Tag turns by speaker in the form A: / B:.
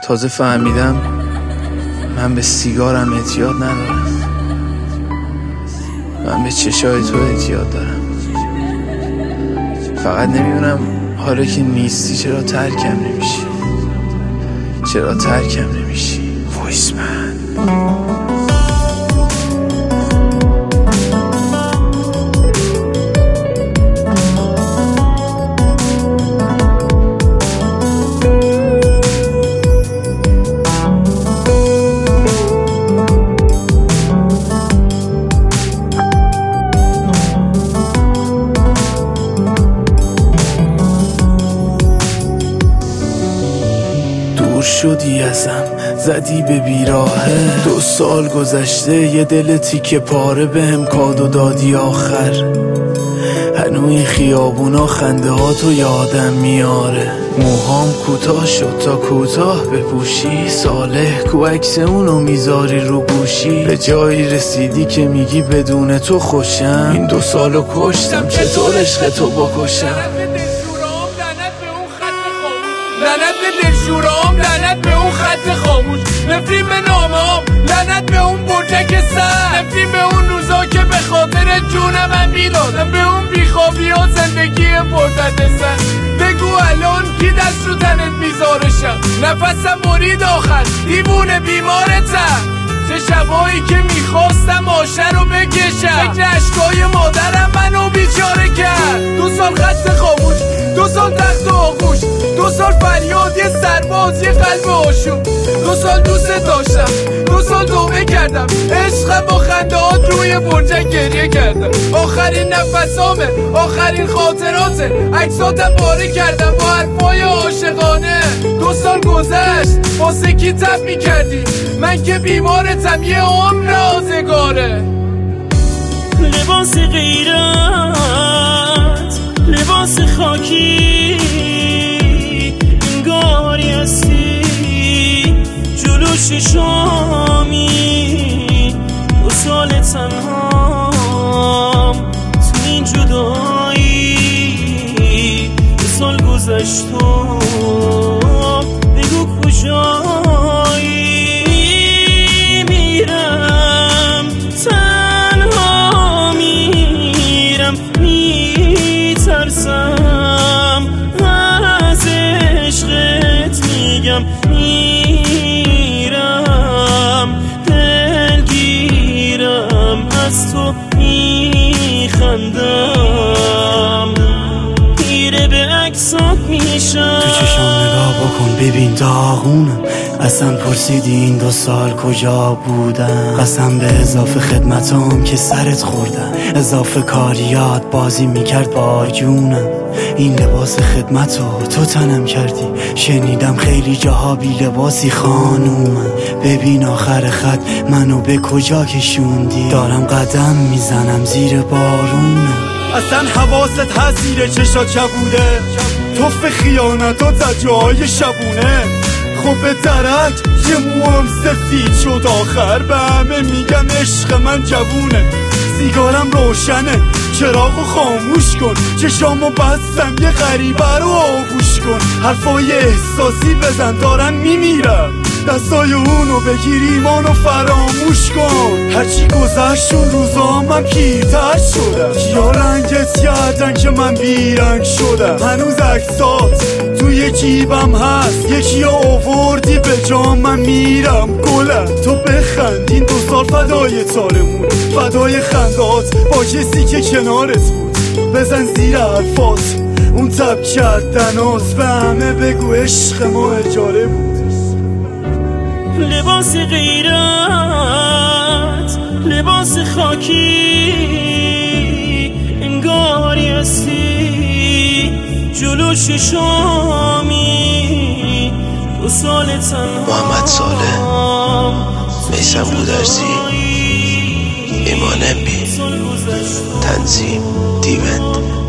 A: تازه فهمیدم من به سیگارم اعتیاد ندارم، من به چشای تو اعتیاد دارم. فقط نمیدونم حالا که نیستی چرا ترکم نمیشی، چرا ترکم نمیشی وایس من. شدی ازم، زدی به بیراهه. 2 سال گذشته، یه دل تیکه پاره بهم کادو دادی آخر. هنو این خیابونا خنده ها تو یادم میاره. موهام کوتاه شد تا کوتاه بپوشی، صالح کو عکس اونو میذاری رو گوشی. به جایی رسیدی که میگی بدون تو خوشم. این 2 سالو کشتم، چطور عشق تو بکشم؟
B: لعنت به دلشورام، لعنت به اون خط خاموش، نفرین به نامه‌ام، لعنت به اون برجک سر، نفرین به اون روزا که به خاطر جون من میدادم، به اون بیخوابی ها زندگی پردرد سر. بگو الان کی دست رو تنت میذارشم، نفسم برید آخر، دیوونه بیمارتم. چه شبایی که میخواستم آشه رو بکشم، فکر اشکای مادرم منو بیچاره کرد. 2 سال خط خاموش، 2 سال تخت و آغوش، 2 سال فریاد یه سرباز، یه قلب آشوب. 2 سال دوست داشتم، 2 سال توبه کردم، عشقم با خندهات روی برجک گریه کردم. آخرین نفسامه، آخرین خاطراته، عکساتم پاره کردم با حرفای عاشقانه. 2 سال گذشت، واسه کی تب میکردی؟ من که بیمارتم، یه عمر آزگاره.
C: لباس غیرت، لباس خاکی، انگاری هستی جلو چشامی. 2 سال تنهام تو این جدایی، 2 سال گذشت و بگو کجایی. میرم تنها، میرم میترسم از عشقت، میگم میرم دلگیرم از تو، میخندم میره به عکسات میشم.
D: تو چشام نگاه بکن ببین داغونم، اصلا پرسیدی این 2 سال کجا بودم؟ قسم به اضافه خدمتام که سرت خوردم، اضافه کاریات بازی میکرد با جونم. این لباس خدمتو تو تنم کردی، شنیدم خیلی جاها بی لباسی خانومم. ببین آخر خط منو به کجا کشوندی، دارم قدم میزنم زیر بارونم.
E: اصلا حواست هست زیر چشات کبوده، توف خیانت و زجای شبونه. خب به درک یه موام سفید شد آخر، به همه میگم عشق من جوونه. سیگارم روشنه، چراغو خاموش کن، چشامو بستم یه غریبه رو آغوش کن. حرفای احساسی بزن دارم میمیرم، دستای اونو بگیر ایمانو فراموش کن. هرچی گذشت اون روزا من پیرتر شدم، کیا رنگت کردن که من بیرنگ شدم. هنوز عکسات توی جیبم هست، یکی آوردی به جام من میرم گلم. تو بخند این 2 سال فدای تارمون، فدای خندات با کسی که کنارت بود. بزن زیر حرفات اون تب کردنات، به همه بگو عشق ما اجاره بود.
C: لباس غیرت، لباس خاکی، انگاری هستی جلو چشامی. 2 سال تنها.
F: محمد صالح، میثم گودرزی، ایمان بی، تنظیم دیوند.